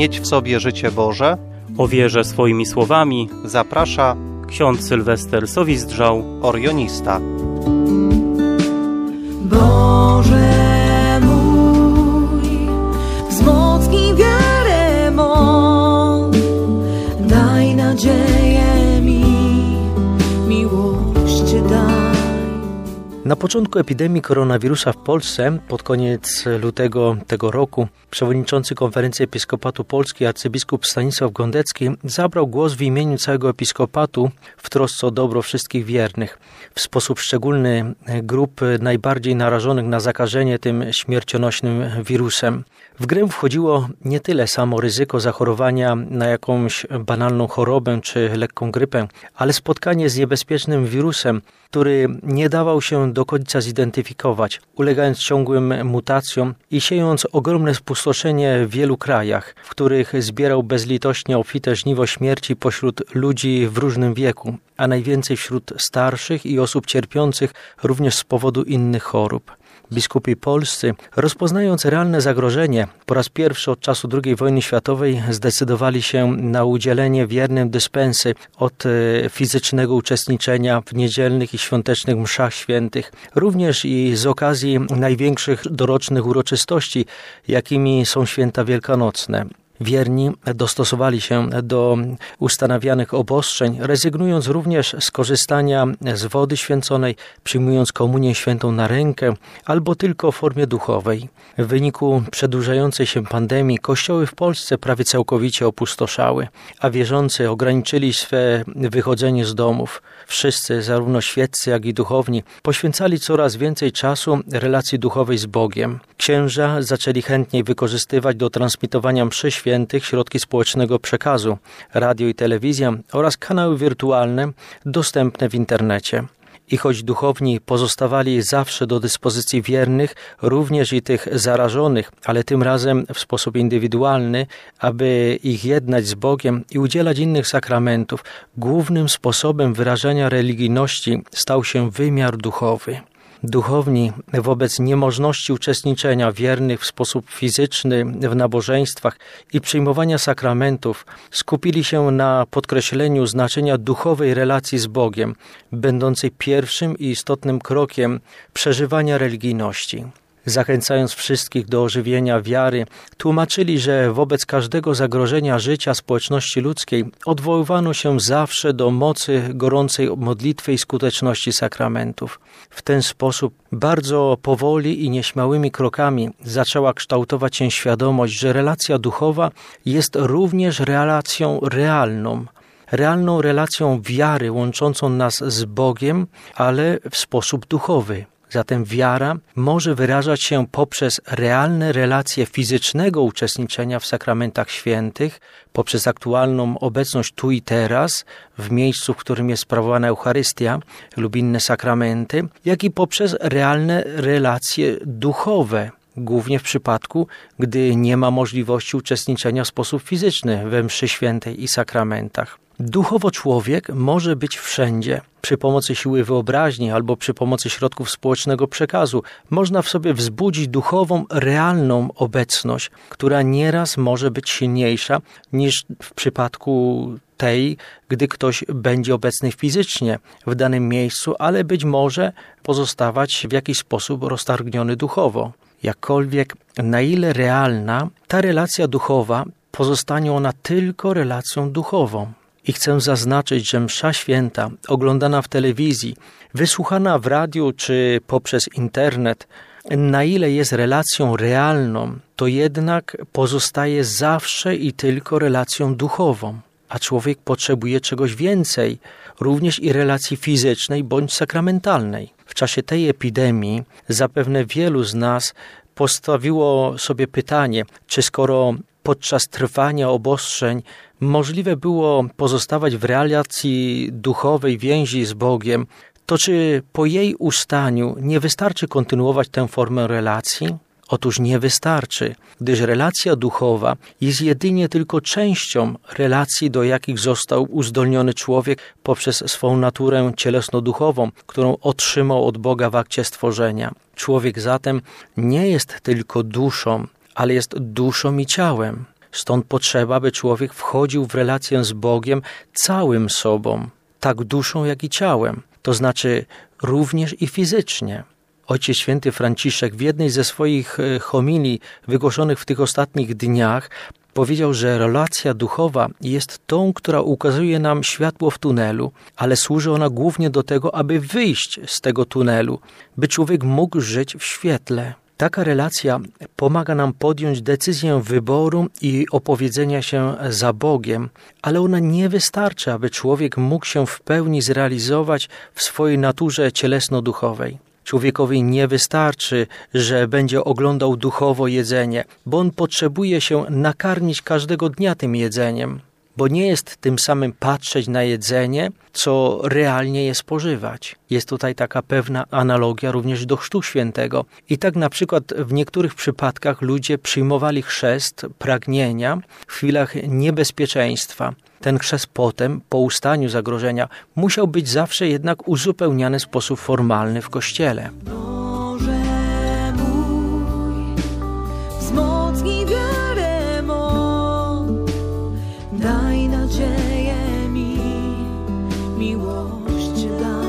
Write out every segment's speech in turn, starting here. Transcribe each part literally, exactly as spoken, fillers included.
mieć w sobie życie Boże, o wierze swoimi słowami zaprasza ksiądz Sylwester Sowizdrzał, orionista. Boże mój, wzmocnij wiarę mą, daj nadzieję mi, miłość daj. Na początku epidemii koronawirusa w Polsce, pod koniec lutego tego roku, przewodniczący Konferencji Episkopatu Polski arcybiskup Stanisław Gondecki zabrał głos w imieniu całego episkopatu w trosce o dobro wszystkich wiernych. W sposób szczególny grup najbardziej narażonych na zakażenie tym śmiercionośnym wirusem. W grę wchodziło nie tyle samo ryzyko zachorowania na jakąś banalną chorobę czy lekką grypę, ale spotkanie z niebezpiecznym wirusem, który nie dawał się do końca zidentyfikować, ulegając ciągłym mutacjom i siejąc ogromne spustoszenie w wielu krajach, w których zbierał bezlitośnie obfite żniwo śmierci pośród ludzi w różnym wieku, a najwięcej wśród starszych i osób cierpiących również z powodu innych chorób. Biskupi polscy, rozpoznając realne zagrożenie, po raz pierwszy od czasu drugiej wojny światowej zdecydowali się na udzielenie wiernym dyspensy od fizycznego uczestniczenia w niedzielnych i świątecznych mszach świętych, również i z okazji największych dorocznych uroczystości, jakimi są święta wielkanocne. Wierni dostosowali się do ustanawianych obostrzeń, rezygnując również z korzystania z wody święconej, przyjmując komunię świętą na rękę albo tylko w formie duchowej. W wyniku przedłużającej się pandemii kościoły w Polsce prawie całkowicie opustoszały, a wierzący ograniczyli swe wychodzenie z domów. Wszyscy, zarówno świeccy, jak i duchowni, poświęcali coraz więcej czasu relacji duchowej z Bogiem. Księża zaczęli chętniej wykorzystywać do transmitowania mszy świętych środki społecznego przekazu, radio i telewizja oraz kanały wirtualne dostępne w internecie. I choć duchowni pozostawali zawsze do dyspozycji wiernych, również i tych zarażonych, ale tym razem w sposób indywidualny, aby ich jednać z Bogiem i udzielać innych sakramentów, głównym sposobem wyrażania religijności stał się wymiar duchowy. Duchowni wobec niemożności uczestniczenia wiernych w sposób fizyczny w nabożeństwach i przyjmowania sakramentów skupili się na podkreśleniu znaczenia duchowej relacji z Bogiem, będącej pierwszym i istotnym krokiem przeżywania religijności. Zachęcając wszystkich do ożywienia wiary, tłumaczyli, że wobec każdego zagrożenia życia społeczności ludzkiej odwoływano się zawsze do mocy gorącej modlitwy i skuteczności sakramentów. W ten sposób bardzo powoli i nieśmiałymi krokami zaczęła kształtować się świadomość, że relacja duchowa jest również relacją realną. Realną relacją wiary łączącą nas z Bogiem, ale w sposób duchowy. Zatem wiara może wyrażać się poprzez realne relacje fizycznego uczestniczenia w sakramentach świętych, poprzez aktualną obecność tu i teraz, w miejscu, w którym jest sprawowana Eucharystia lub inne sakramenty, jak i poprzez realne relacje duchowe, głównie w przypadku, gdy nie ma możliwości uczestniczenia w sposób fizyczny we mszy świętej i sakramentach. Duchowo człowiek może być wszędzie. Przy pomocy siły wyobraźni albo przy pomocy środków społecznego przekazu można w sobie wzbudzić duchową, realną obecność, która nieraz może być silniejsza niż w przypadku tej, gdy ktoś będzie obecny fizycznie w danym miejscu, ale być może pozostawać w jakiś sposób roztargniony duchowo. Jakkolwiek, na ile realna, ta relacja duchowa, pozostanie ona tylko relacją duchową. I chcę zaznaczyć, że msza święta, oglądana w telewizji, wysłuchana w radiu czy poprzez internet, na ile jest relacją realną, to jednak pozostaje zawsze i tylko relacją duchową. A człowiek potrzebuje czegoś więcej, również i relacji fizycznej bądź sakramentalnej. W czasie tej epidemii zapewne wielu z nas postawiło sobie pytanie, czy skoro podczas trwania obostrzeń możliwe było pozostawać w relacji duchowej więzi z Bogiem, to czy po jej ustaniu nie wystarczy kontynuować tę formę relacji? Otóż nie wystarczy, gdyż relacja duchowa jest jedynie tylko częścią relacji, do jakich został uzdolniony człowiek poprzez swą naturę cielesno-duchową, którą otrzymał od Boga w akcie stworzenia. Człowiek zatem nie jest tylko duszą, ale jest duszą i ciałem. Stąd potrzeba, by człowiek wchodził w relację z Bogiem całym sobą, tak duszą, jak i ciałem, to znaczy również i fizycznie. Ojciec święty Franciszek w jednej ze swoich homilii wygłoszonych w tych ostatnich dniach powiedział, że relacja duchowa jest tą, która ukazuje nam światło w tunelu, ale służy ona głównie do tego, aby wyjść z tego tunelu, by człowiek mógł żyć w świetle. Taka relacja pomaga nam podjąć decyzję wyboru i opowiedzenia się za Bogiem, ale ona nie wystarczy, aby człowiek mógł się w pełni zrealizować w swojej naturze cielesno-duchowej. Człowiekowi nie wystarczy, że będzie oglądał duchowo jedzenie, bo on potrzebuje się nakarmić każdego dnia tym jedzeniem, bo nie jest tym samym patrzeć na jedzenie, co realnie je spożywać. Jest tutaj taka pewna analogia również do Chrztu Świętego. I tak na przykład w niektórych przypadkach ludzie przyjmowali chrzest pragnienia w chwilach niebezpieczeństwa. Ten chrzest potem, po ustaniu zagrożenia, musiał być zawsze jednak uzupełniany w sposób formalny w kościele. Boże mój, wzmocnij wiarę mą, daj nadzieję mi, miłość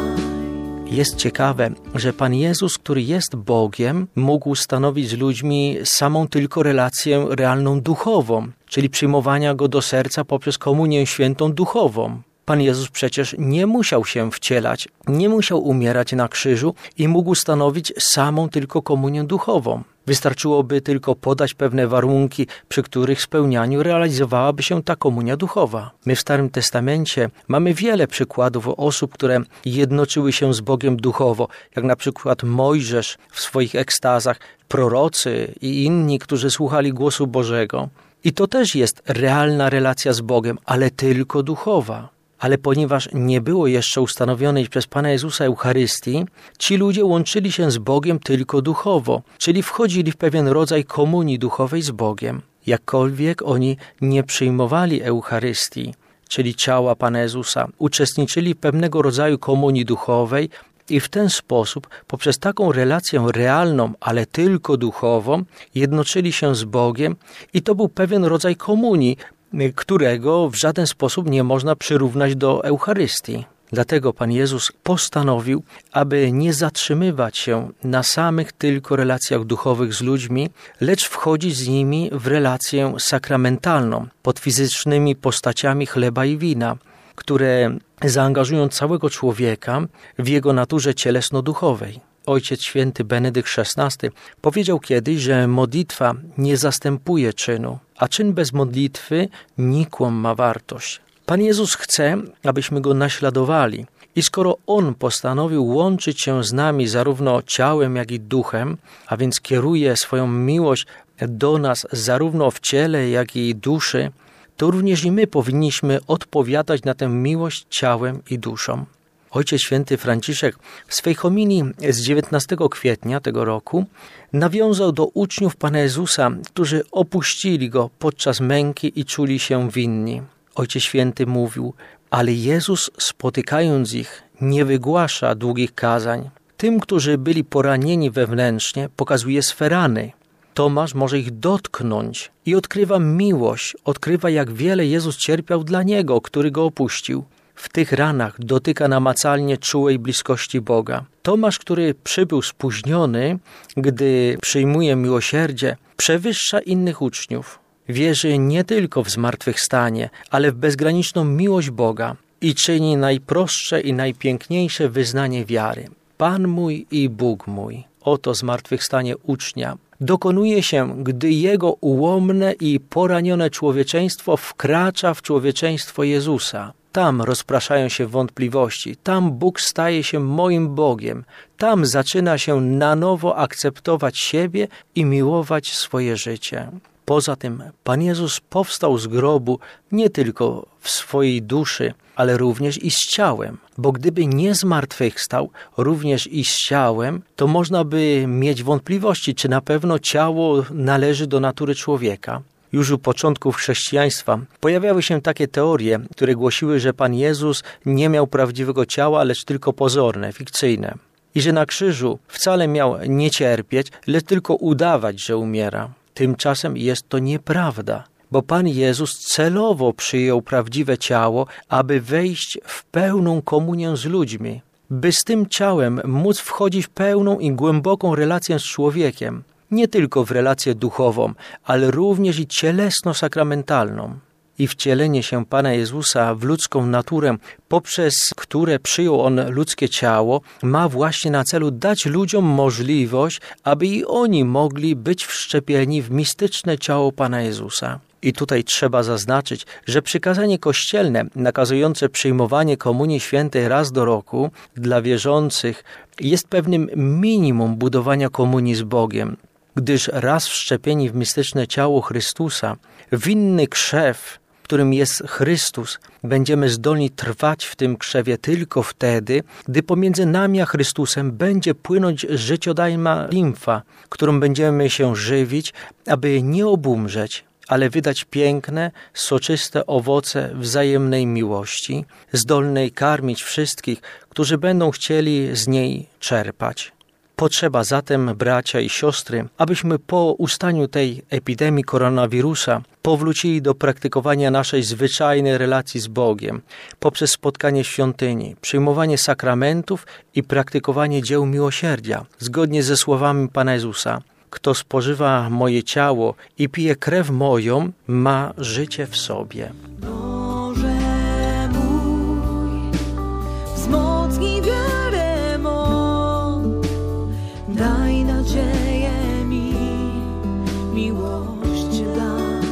daj. Jest ciekawe, że Pan Jezus, który jest Bogiem, mógł stanowić z ludźmi samą tylko relację realną duchową, czyli przyjmowania Go do serca poprzez komunię świętą duchową. Pan Jezus przecież nie musiał się wcielać, nie musiał umierać na krzyżu i mógł stanowić samą tylko komunię duchową. Wystarczyłoby tylko podać pewne warunki, przy których spełnianiu realizowałaby się ta komunia duchowa. My w Starym Testamencie mamy wiele przykładów osób, które jednoczyły się z Bogiem duchowo, jak na przykład Mojżesz w swoich ekstazach, prorocy i inni, którzy słuchali głosu Bożego. I to też jest realna relacja z Bogiem, ale tylko duchowa. Ale ponieważ nie było jeszcze ustanowionej przez Pana Jezusa Eucharystii, ci ludzie łączyli się z Bogiem tylko duchowo, czyli wchodzili w pewien rodzaj komunii duchowej z Bogiem. Jakkolwiek oni nie przyjmowali Eucharystii, czyli ciała Pana Jezusa, uczestniczyli w pewnego rodzaju komunii duchowej i w ten sposób, poprzez taką relację realną, ale tylko duchową, jednoczyli się z Bogiem i to był pewien rodzaj komunii, którego w żaden sposób nie można przyrównać do Eucharystii. Dlatego Pan Jezus postanowił, aby nie zatrzymywać się na samych tylko relacjach duchowych z ludźmi, lecz wchodzić z nimi w relację sakramentalną, pod fizycznymi postaciami chleba i wina, które zaangażują całego człowieka w jego naturze cielesno-duchowej. Ojciec święty Benedykt szesnasty powiedział kiedyś, że modlitwa nie zastępuje czynu, a czyn bez modlitwy nikłą ma wartość. Pan Jezus chce, abyśmy Go naśladowali i skoro On postanowił łączyć się z nami zarówno ciałem, jak i duchem, a więc kieruje swoją miłość do nas zarówno w ciele, jak i duszy, to również i my powinniśmy odpowiadać na tę miłość ciałem i duszą. Ojciec święty Franciszek w swej homilii z dziewiętnastego kwietnia tego roku nawiązał do uczniów Pana Jezusa, którzy opuścili Go podczas męki i czuli się winni. Ojciec święty mówił, ale Jezus, spotykając ich, nie wygłasza długich kazań. Tym, którzy byli poranieni wewnętrznie, pokazuje swe rany. Tomasz może ich dotknąć i odkrywa miłość, odkrywa, jak wiele Jezus cierpiał dla Niego, który Go opuścił. W tych ranach dotyka namacalnie czułej bliskości Boga. Tomasz, który przybył spóźniony, gdy przyjmuje miłosierdzie, przewyższa innych uczniów. Wierzy nie tylko w zmartwychwstanie, ale w bezgraniczną miłość Boga i czyni najprostsze i najpiękniejsze wyznanie wiary. Pan mój i Bóg mój. Oto zmartwychwstanie ucznia. Dokonuje się, gdy jego ułomne i poranione człowieczeństwo wkracza w człowieczeństwo Jezusa. Tam rozpraszają się wątpliwości, tam Bóg staje się moim Bogiem, tam zaczyna się na nowo akceptować siebie i miłować swoje życie. Poza tym Pan Jezus powstał z grobu nie tylko w swojej duszy, ale również i z ciałem, bo gdyby nie zmartwychwstał również i z ciałem, to można by mieć wątpliwości, czy na pewno ciało należy do natury człowieka. Już u początków chrześcijaństwa pojawiały się takie teorie, które głosiły, że Pan Jezus nie miał prawdziwego ciała, lecz tylko pozorne, fikcyjne. I że na krzyżu wcale miał nie cierpieć, lecz tylko udawać, że umiera. Tymczasem jest to nieprawda, bo Pan Jezus celowo przyjął prawdziwe ciało, aby wejść w pełną komunię z ludźmi, by z tym ciałem móc wchodzić w pełną i głęboką relację z człowiekiem, nie tylko w relację duchową, ale również i cielesno-sakramentalną. I wcielenie się Pana Jezusa w ludzką naturę, poprzez które przyjął On ludzkie ciało, ma właśnie na celu dać ludziom możliwość, aby i oni mogli być wszczepieni w mistyczne ciało Pana Jezusa. I tutaj trzeba zaznaczyć, że przykazanie kościelne nakazujące przyjmowanie Komunii Świętej raz do roku dla wierzących jest pewnym minimum budowania komunii z Bogiem, gdyż raz wszczepieni w mistyczne ciało Chrystusa, winny krzew, którym jest Chrystus, będziemy zdolni trwać w tym krzewie tylko wtedy, gdy pomiędzy nami a Chrystusem będzie płynąć życiodajna limfa, którą będziemy się żywić, aby nie obumrzeć, ale wydać piękne, soczyste owoce wzajemnej miłości, zdolnej karmić wszystkich, którzy będą chcieli z niej czerpać. Potrzeba zatem, bracia i siostry, abyśmy po ustaniu tej epidemii koronawirusa powrócili do praktykowania naszej zwyczajnej relacji z Bogiem poprzez spotkanie w świątyni, przyjmowanie sakramentów i praktykowanie dzieł miłosierdzia, zgodnie ze słowami Pana Jezusa. Kto spożywa moje ciało i pije krew moją, ma życie w sobie. Boże mój, wzmocnij wiarę mą, daj nadzieję mi, miłość daj.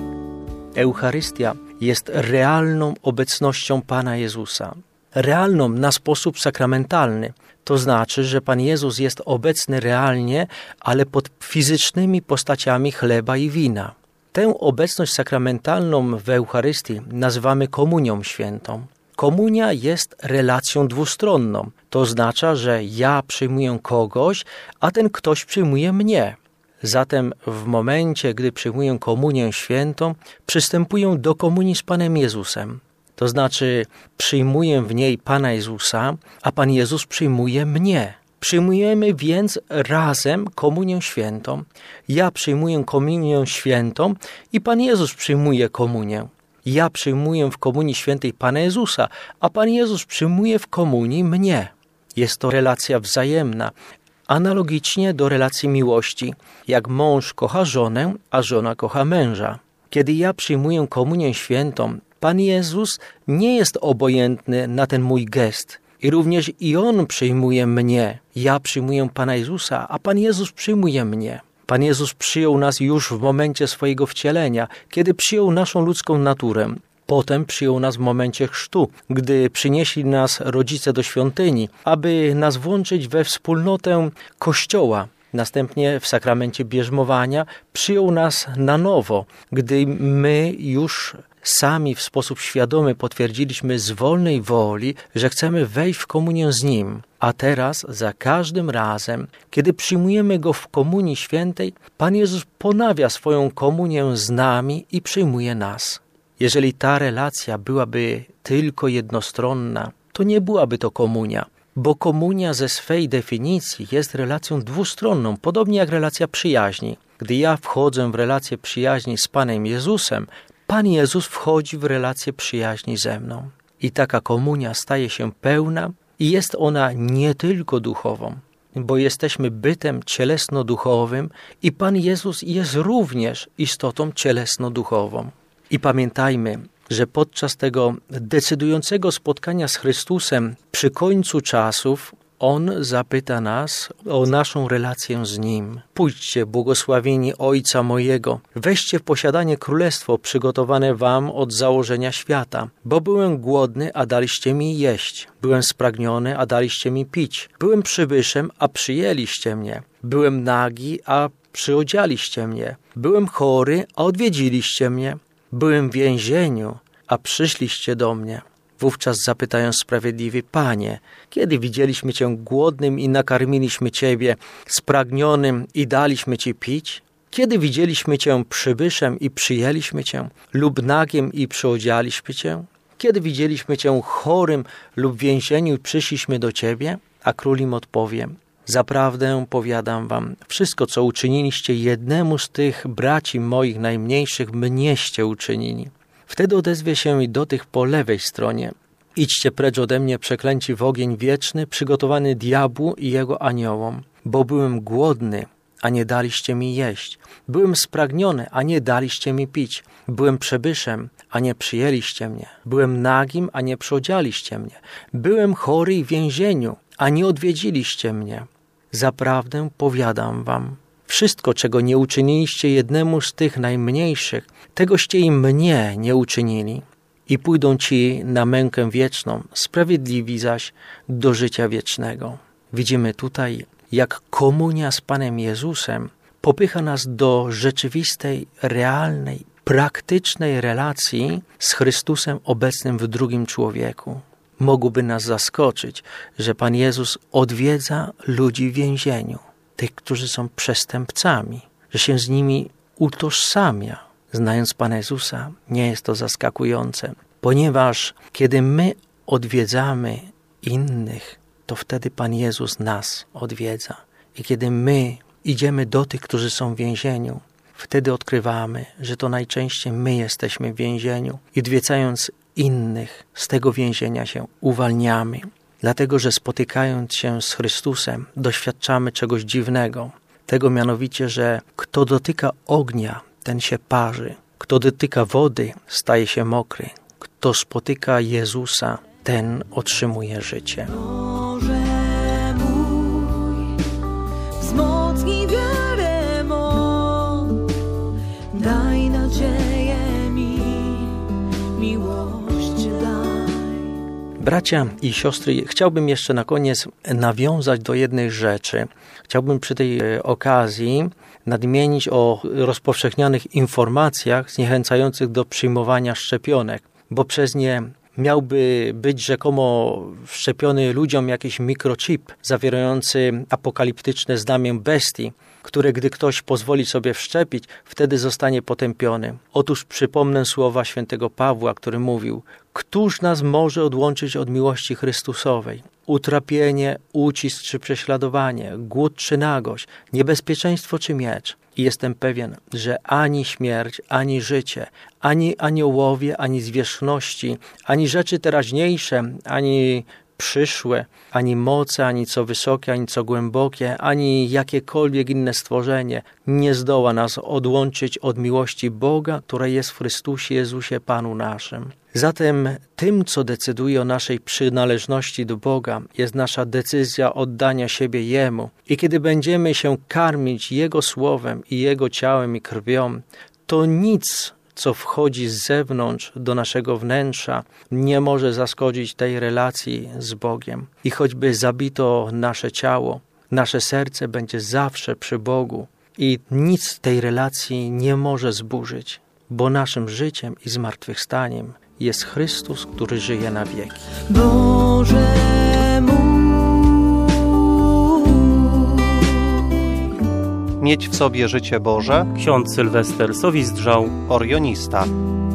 Eucharystia jest realną obecnością Pana Jezusa. Realną na sposób sakramentalny. To znaczy, że Pan Jezus jest obecny realnie, ale pod fizycznymi postaciami chleba i wina. Tę obecność sakramentalną w Eucharystii nazywamy komunią świętą. Komunia jest relacją dwustronną. To oznacza, że ja przyjmuję kogoś, a ten ktoś przyjmuje mnie. Zatem w momencie, gdy przyjmuję komunię świętą, przystępuję do komunii z Panem Jezusem. To znaczy przyjmuję w niej Pana Jezusa, a Pan Jezus przyjmuje mnie. Przyjmujemy więc razem komunię świętą. Ja przyjmuję komunię świętą i Pan Jezus przyjmuje komunię. Ja przyjmuję w komunii świętej Pana Jezusa, a Pan Jezus przyjmuje w komunii mnie. Jest to relacja wzajemna. Analogicznie do relacji miłości, jak mąż kocha żonę, a żona kocha męża. Kiedy ja przyjmuję komunię świętą, Pan Jezus nie jest obojętny na ten mój gest. I również i On przyjmuje mnie. Ja przyjmuję Pana Jezusa, a Pan Jezus przyjmuje mnie. Pan Jezus przyjął nas już w momencie swojego wcielenia, kiedy przyjął naszą ludzką naturę. Potem przyjął nas w momencie chrztu, gdy przynieśli nas rodzice do świątyni, aby nas włączyć we wspólnotę Kościoła. Następnie w sakramencie bierzmowania przyjął nas na nowo, gdy my już sami w sposób świadomy potwierdziliśmy z wolnej woli, że chcemy wejść w komunię z Nim. A teraz, za każdym razem, kiedy przyjmujemy Go w komunii świętej, Pan Jezus ponawia swoją komunię z nami i przyjmuje nas. Jeżeli ta relacja byłaby tylko jednostronna, to nie byłaby to komunia, bo komunia ze swej definicji jest relacją dwustronną, podobnie jak relacja przyjaźni. Gdy ja wchodzę w relację przyjaźni z Panem Jezusem, Pan Jezus wchodzi w relację przyjaźni ze mną. I taka komunia staje się pełna i jest ona nie tylko duchową, bo jesteśmy bytem cielesno-duchowym i Pan Jezus jest również istotą cielesno-duchową. I pamiętajmy, że podczas tego decydującego spotkania z Chrystusem przy końcu czasów On zapyta nas o naszą relację z Nim. Pójdźcie, błogosławieni Ojca mojego, weźcie w posiadanie królestwo przygotowane wam od założenia świata. Bo byłem głodny, a daliście mi jeść. Byłem spragniony, a daliście mi pić. Byłem przybyszem, a przyjęliście mnie. Byłem nagi, a przyodzialiście mnie. Byłem chory, a odwiedziliście mnie. Byłem w więzieniu, a przyszliście do mnie. Wówczas zapytają sprawiedliwi: Panie, kiedy widzieliśmy Cię głodnym i nakarmiliśmy Ciebie, spragnionym i daliśmy Ci pić? Kiedy widzieliśmy Cię przybyszem i przyjęliśmy Cię, lub nagiem i przyodzialiśmy Cię? Kiedy widzieliśmy Cię chorym lub w więzieniu i przyszliśmy do Ciebie? A król im odpowie: Zaprawdę powiadam wam, wszystko, co uczyniliście jednemu z tych braci moich najmniejszych, mnieście uczynili. Wtedy odezwie się i do tych po lewej stronie. Idźcie precz ode mnie, przeklęci w ogień wieczny, przygotowany diabłu i jego aniołom. Bo byłem głodny, a nie daliście mi jeść. Byłem spragniony, a nie daliście mi pić. Byłem przebyszem, a nie przyjęliście mnie. Byłem nagim, a nie przyodzialiście mnie. Byłem chory i w więzieniu, a nie odwiedziliście mnie. Zaprawdę powiadam wam, wszystko, czego nie uczyniliście jednemu z tych najmniejszych, tegoście i mnie nie uczynili. I pójdą ci na mękę wieczną, sprawiedliwi zaś do życia wiecznego. Widzimy tutaj, jak komunia z Panem Jezusem popycha nas do rzeczywistej, realnej, praktycznej relacji z Chrystusem obecnym w drugim człowieku. Mogłoby nas zaskoczyć, że Pan Jezus odwiedza ludzi w więzieniu, tych, którzy są przestępcami, że się z nimi utożsamia. Znając Pana Jezusa, nie jest to zaskakujące, ponieważ kiedy my odwiedzamy innych, to wtedy Pan Jezus nas odwiedza. I kiedy my idziemy do tych, którzy są w więzieniu, wtedy odkrywamy, że to najczęściej my jesteśmy w więzieniu i odwiedzając innych, z tego więzienia się uwalniamy. Dlatego, że spotykając się z Chrystusem, doświadczamy czegoś dziwnego. Tego mianowicie, że kto dotyka ognia, ten się parzy. Kto dotyka wody, staje się mokry. Kto spotyka Jezusa, ten otrzymuje życie. Boże mój, wzmocnij wiarę mą, daj nadzieję mi, miłość daj. Bracia i siostry, chciałbym jeszcze na koniec nawiązać do jednej rzeczy. Chciałbym przy tej okazji nadmienić o rozpowszechnianych informacjach zniechęcających do przyjmowania szczepionek, bo przez nie miałby być rzekomo wszczepiony ludziom jakiś mikrochip zawierający apokaliptyczne znamię bestii, które gdy ktoś pozwoli sobie wszczepić, wtedy zostanie potępiony. Otóż przypomnę słowa świętego Pawła, który mówił: któż nas może odłączyć od miłości Chrystusowej? Utrapienie, ucisk czy prześladowanie, głód czy nagość, niebezpieczeństwo czy miecz. I jestem pewien, że ani śmierć, ani życie, ani aniołowie, ani zwierzchności, ani rzeczy teraźniejsze, ani przyszłe, ani moce, ani co wysokie, ani co głębokie, ani jakiekolwiek inne stworzenie nie zdoła nas odłączyć od miłości Boga, która jest w Chrystusie Jezusie Panu naszym. Zatem tym, co decyduje o naszej przynależności do Boga, jest nasza decyzja oddania siebie Jemu. I kiedy będziemy się karmić Jego Słowem i Jego ciałem i krwią, to nic, co wchodzi z zewnątrz do naszego wnętrza, nie może zaszkodzić tej relacji z Bogiem. I choćby zabito nasze ciało, nasze serce będzie zawsze przy Bogu i nic tej relacji nie może zburzyć, bo naszym życiem i zmartwychwstaniem jest Chrystus, który żyje na wieki. Boże mój, Mieć w sobie życie Boże. Ksiądz Sylwester Sowizdrzał. Orionista.